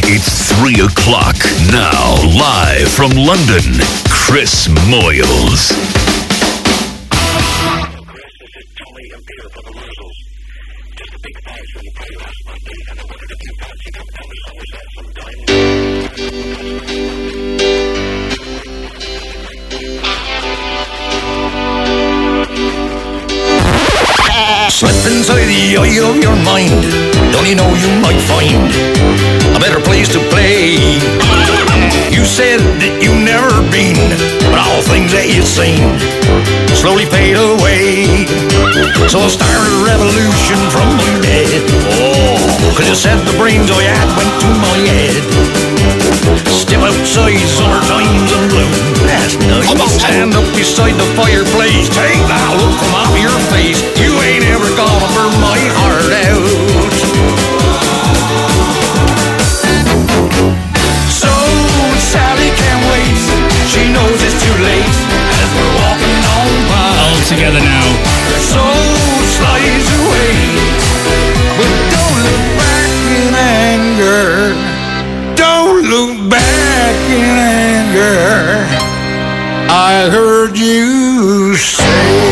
It's 3 o'clock now. Live from London, Chris Moyles. Slip inside the eye of your mind. Don't you know you might find a better place to play? You said that you've never been, but all things that you've seen slowly fade away. So I started a revolution from my bed. Oh, cause you said the brains I had went to my head. Step outside, summertime's in bloom. Last night, stand up beside the fireplace. Take that look from off your face. You ain't ever gonna burn my heart out. So Sally can't wait. She knows it's too late as we're walking on by. All together now. So slides away, but don't look back in anger. Don't look back in anger. I heard you say.